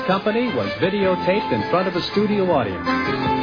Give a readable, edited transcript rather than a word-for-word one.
Company was videotaped in front of a studio audience.